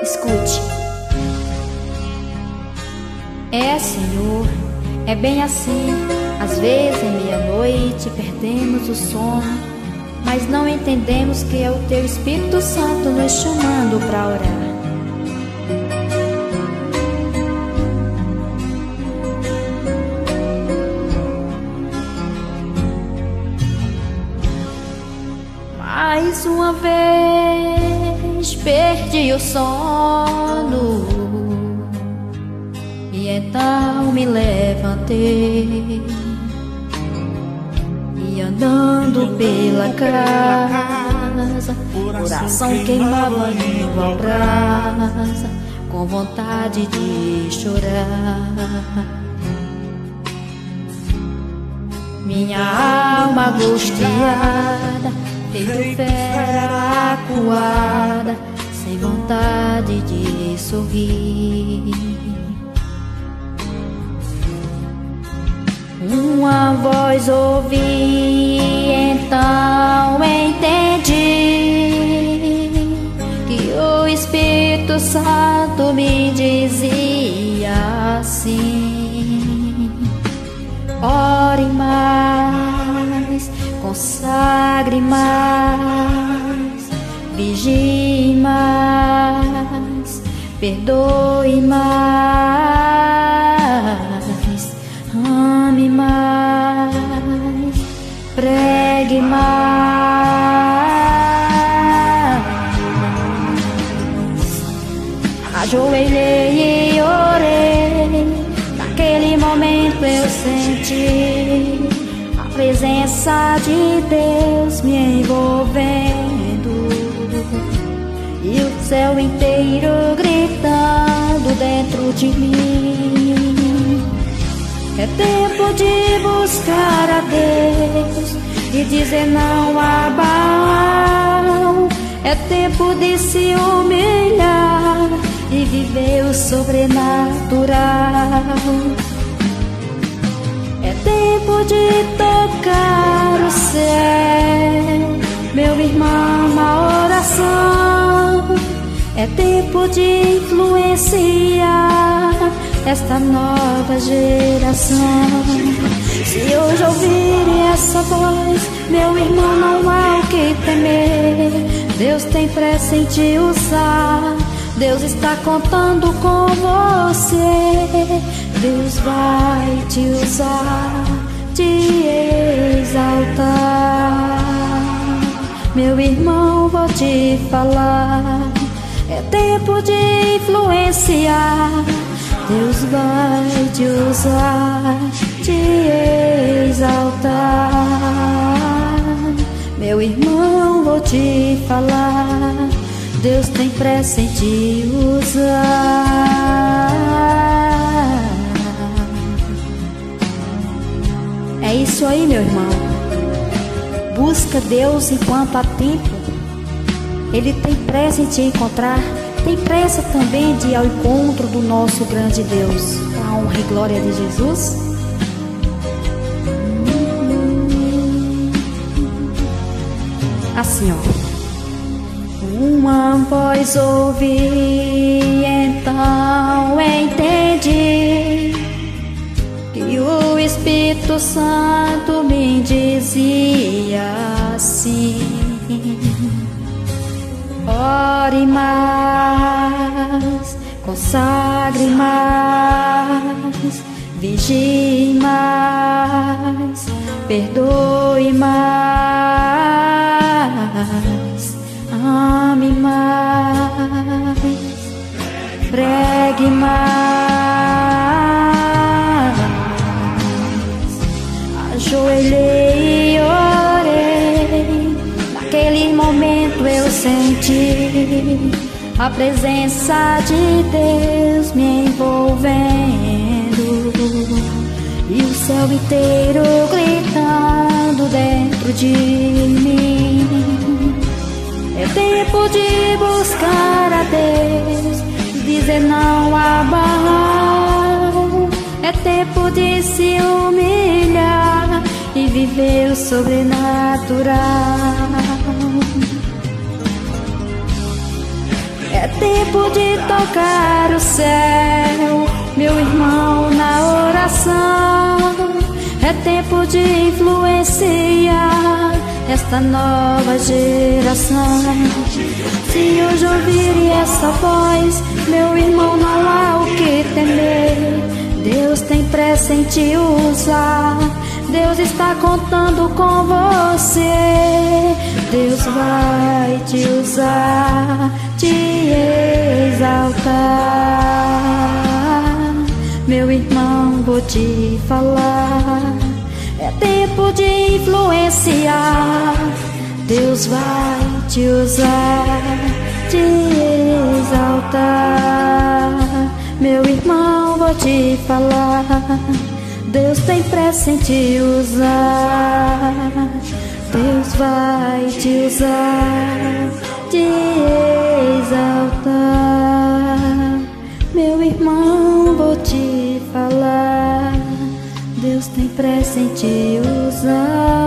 Escute. É, Senhor, é bem assim. Às vezes, em meia-noite, perdemos o sono, mas não entendemos que é o Teu Espírito Santo nos chamando para orar. Mais uma vez perdi o sono e então me levantei e andando pela casa, coração queimava igual brasa, com vontade de chorar. Minha alma angustiada, feito fera acuada, sem vontade de sorrir. Uma voz ouvi, então entendi que o Espírito Santo me dizia assim: ore mais, consagre mais, vigie mais, perdoe mais, ame mais, pregue mais. Ajoelhei e orei, naquele momento eu senti a presença de Deus me envolvendo e o céu inteiro gritando dentro de mim. É tempo de buscar a Deus e dizer não a Baal. É tempo de se humilhar e viver o sobrenatural. É tempo de tocar o céu, meu irmão, na oração. É tempo de influenciar esta nova geração. Se hoje ouvirem essa voz, meu irmão, não há o que temer. Deus tem pressa em te usar, Deus está contando com você. Deus vai te usar, te exaltar. Meu irmão, vou te falar, é tempo de influenciar. Deus vai te usar, te exaltar. Meu irmão, vou te falar, Deus tem pressa em te usar. É isso aí, meu irmão. Busca Deus enquanto há tempo. Ele tem pressa em te encontrar. Tem pressa também de ir ao encontro do nosso grande Deus. A honra e glória de Jesus. Assim, ó. Uma voz ouvi, então entendi que o Espírito Santo me dizia assim: ore mais, consagre mais, vigie mais, perdoe mais, ame mais, pregue mais. Ajoelhei e orei, naquele momento eu senti a presença de Deus me envolvendo e o céu inteiro gritando dentro de mim. É tempo de buscar a Deus, dizer não a Baal. É tempo de se humilhar e viver o sobrenatural. É tempo de tocar o céu, meu irmão, na oração. É tempo de influenciar esta nova geração. Se hoje ouvirem essa voz, meu irmão, não há o que temer. Deus tem pressa em te usar, Deus está contando com você. Deus vai te usar, te exaltar. Meu irmão, vou te falar, é tempo de influenciar. Deus vai te usar, te exaltar. Meu irmão, vou te falar, Deus tem pressa em te usar. Deus vai te usar, te exaltar. Meu irmão, vou te falar, Deus tem pressa em te usar.